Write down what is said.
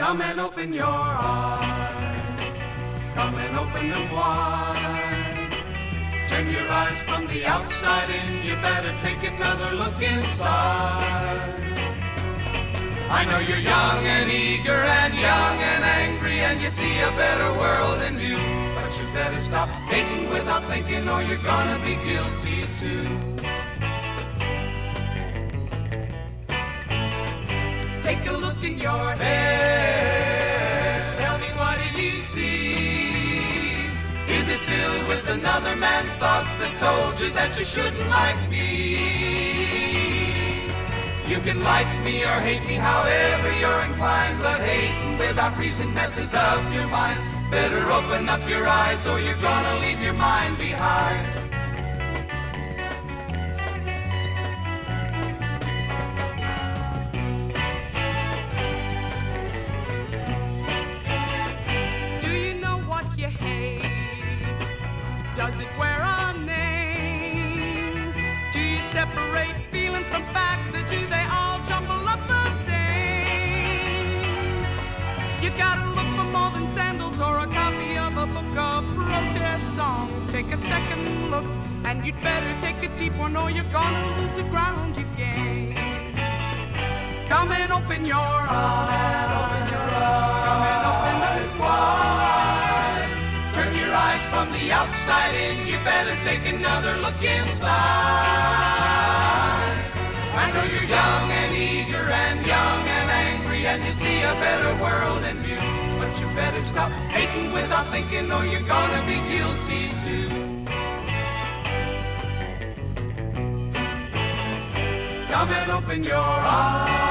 Come and open your eyes, come and open them wide. Turn your eyes from the outside in, you better take another look inside. I know you're young and eager and young and angry, and you see a better world in view. But you better stop hating without thinking, or you're gonna be guilty too. Take a look in your head, tell me what do you see? Is it filled with another man's thoughts that told you that you shouldn't like me? You can like me or hate me however you're inclined, but hating without reason messes up your mind. Better open up your eyes or you're gonna leave your mind behind. Does it wear a name? Do you separate feeling from facts, or do they all jumble up the same? You gotta look for more than sandals or a copy of a book of protest songs. Take a second look, and you'd better take a deep one, or you're gonna lose the ground you've gained. Come and open your eyes, come and open them wide. Turn your eyes from the outside in, you better take another look inside. I know you're young and eager and young and angry, and you see a better world in view. But you better stop hating without thinking, or you're gonna be guilty too. Come and open your eyes.